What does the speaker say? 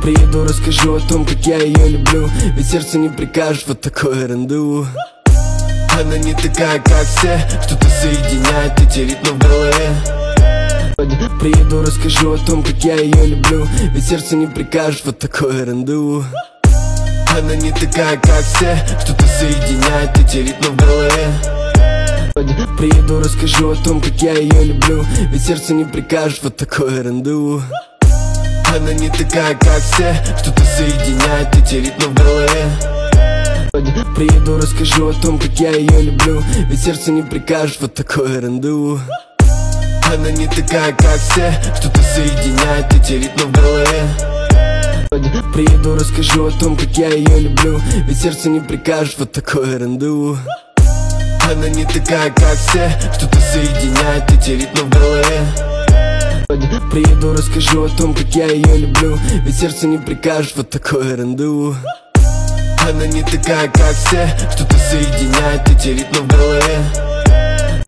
Приеду, расскажу о том, как я ее люблю, ведь сердцу не прикажешь вот такую ерунду. Она не такая, как все, что-то соединяет эти ритмы в голове. Приеду, расскажу о том, как я ее люблю, ведь сердцу не прикажешь вот такую ерунду. Она не такая, как все, что-то соединяет эти ритмы в голове. Приеду, расскажу о том, как я ее люблю, ведь сердцу не прикажешь вот такую ерунду. Она не такая, как все, что-то соединяет эти ритмы в голове. Приеду, расскажу о том, как я ее люблю, ведь сердцу не прикажешь вот такую ерунду. Она не такая, как все, что-то соединяет эти ритмы в голове. Приеду, расскажу о том, как я ее люблю, ведь сердцу не прикажешь вот такую ерунду. Она не такая, как все, что-то соединяет эти ритмы в голове. Приеду, расскажу о том, как я ее люблю, ведь сердцу не прикажешь вот такую ерунду. Она не такая, как все, что-то соединяет эти ритмы в голове.